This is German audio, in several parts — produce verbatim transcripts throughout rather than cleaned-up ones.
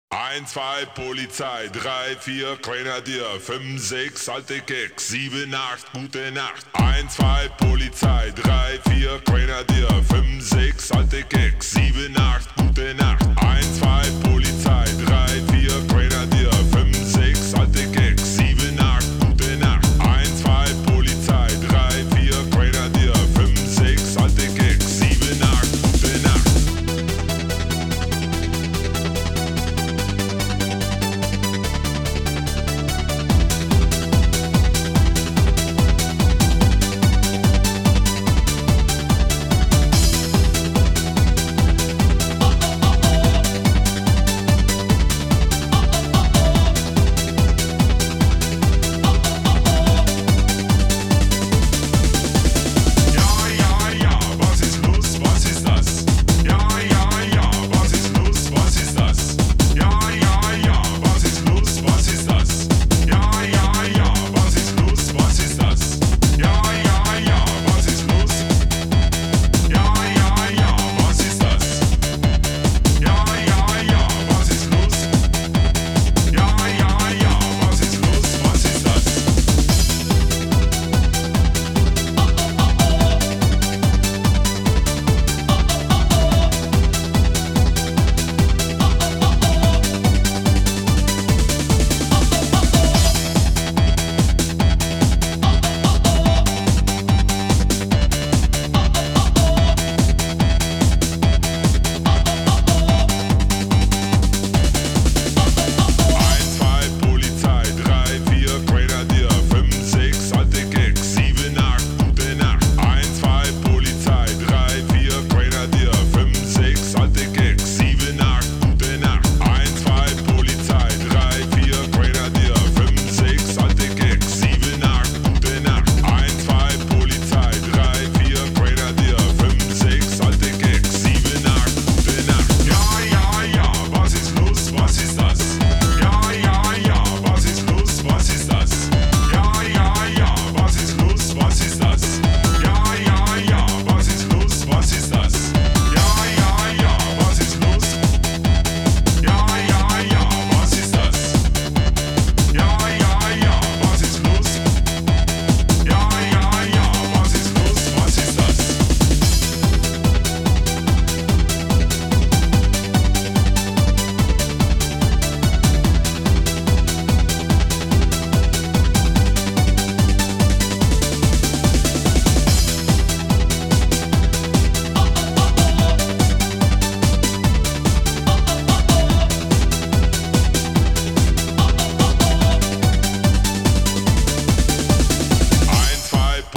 eins, zwei, Polizei, drei, vier, Grenadier, fünf, sechs, alte Keks, sieben, acht, gute Nacht. eins, zwei, Polizei, drei, vier, Grenadier, fünf, sechs, alte Keks, sieben, acht, gute Nacht. eins, zwei, Polizei, drei, vier, Grenadier, fünf, sechs, alte Keks, sieben, acht, gute Nacht. eins, zwei, Polizei, drei, vier, Grenadier, fünf, sechs, alte Keks, sieben, acht, gute Nacht.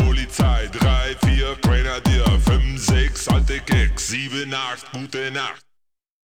Grenadier, fünf, sechs, alte Keks, sieben, acht, gute Nacht.